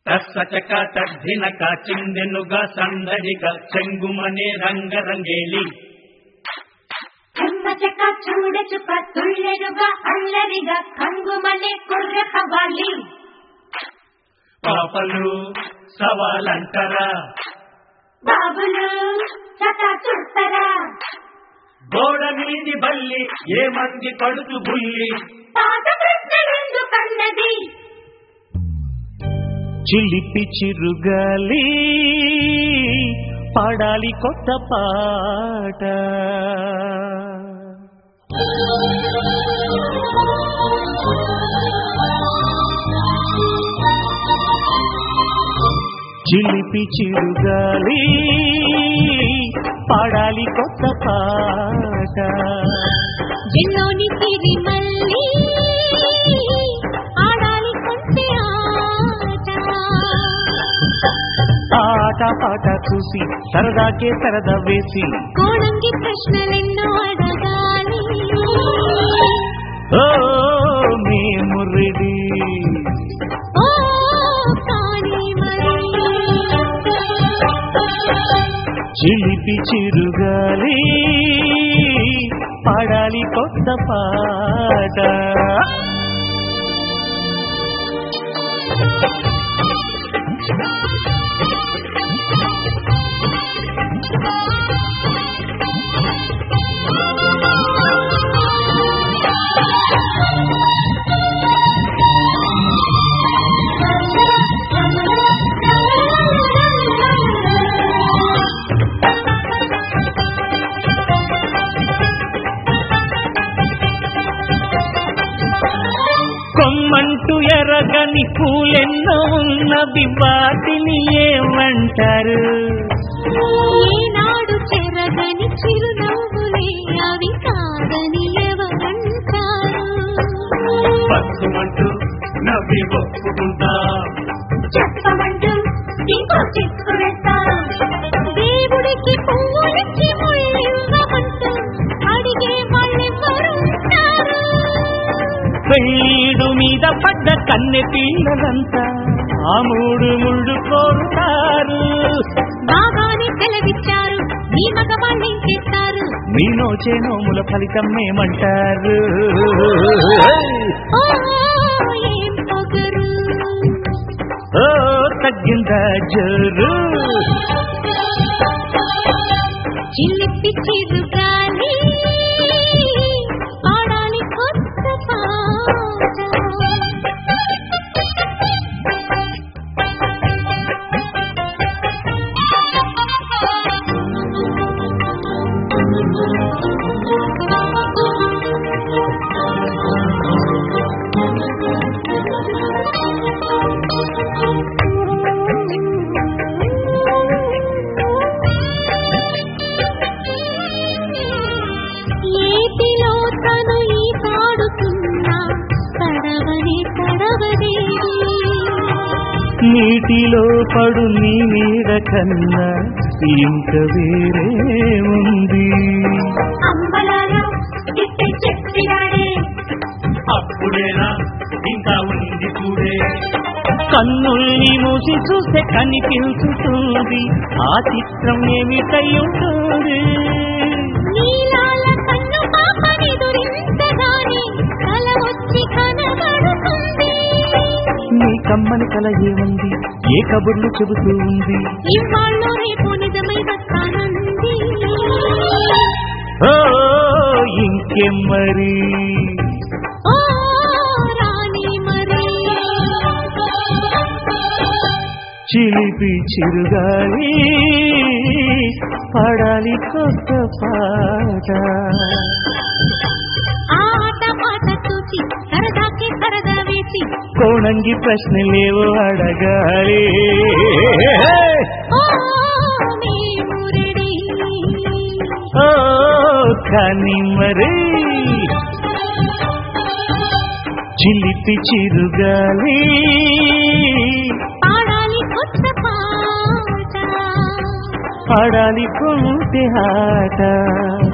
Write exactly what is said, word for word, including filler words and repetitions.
తస్సచక తద్దినక చిందెనుగా సందడిగా చెంగుమనే రంగరంగేలి చెమ్మచక చూడచుక తుళ్ళెనుగా అల్లరిగా కంగుమనే కుర్ర కవాలి పాపలు సవాలంటరా బాబులు చకా చూస్తారా గోడ మీది బల్లి ఏ మంది పడుతు బుల్లి పాత ప్రశ్నలెందు కన్నది చిలిపి చిరుగాలి పాడాలి కొత్త పాట చిలిపి చిరుగాలి పాడాలి కొత్త పాట ఎన్నోని సిరి మల్లి ఆడాలి కొంచె ఆట ఆట పాట చూసి సరదాకే సరదా వేసి కోణంగి ప్రశ్నలెన్నో అడగాలి ఓ మేము రెడీ ఓ కానీ మరి చిలిపి చిరుగాలి పాడాలి కొత్త పాట కొమ్మంటూ ఎరగని పూలెన్నో ఉన్నవి వాటిని ఏమంటారు ఈనాడు చెరగని చిరునవ్వులే అవి కాదని ఎవరంటారు పసుమంటూ నవ్వి ఒప్పుకుంటా చెప్పమంటూ ఇంకో చిక్కురెత్తా దేవుడికి పువ్వులిచ్చి ముళ్ళివ్వమంటూ అడిగే వాళ్ళెవరుంటారు పెళ్ళీడు మీద పడ్డ కన్నె పిల్లలంతా ఆ మూడు ముళ్ళు కోరుతారు బాగానే సెలవిచ్చారు మీ మగవాళ్ళేం చేస్తారు మీ నోచే నోముల ఫలితం ఏమంటారు ఓ ఏం పొగరు ఓ తగ్గిందా జోరు చిలిపి చిరుగాలి ఆడాలి కొత్త పాట ఏటిలో తను ఈ తాడుతున్నా తడవని తడవదే నీటిలో పడు నీ నీడ కన్నా ఇంక వేరే ఉంది అంబలలో చిట్టి చెప్పినాడే అప్పుడేనా ఇంకా ఉంది చూడే కన్నుల్ని మూసి చూస్తే కనిపించుతుంది ఆ చిత్రం ఏమిటై ఉంటుంది నీలాల కన్ను పాపనిదురించగానే కల వచ్చి కనబడుతుంది నీ కమ్మని కల ఏముంది ఏ కబుర్లు చెబుతూ ఉంది ఇవాళ రేపు నిజమై వస్తానంది ఓ ఇంకేం మరి ఓ రాణి మరి చిలిపి చిరుగాలి పాడాలి కొత్త పాట ఆట పాట చూసి సరదాకి సరదా వేసి కోణంగి ప్రశ్నలేవో అడగాలి ఓ మేము రెడీ ఓ కానీ మరి చిలిపి చిరుగాలి ఆడాలి కొత్త పాట పాడాలి కొంటే ఆట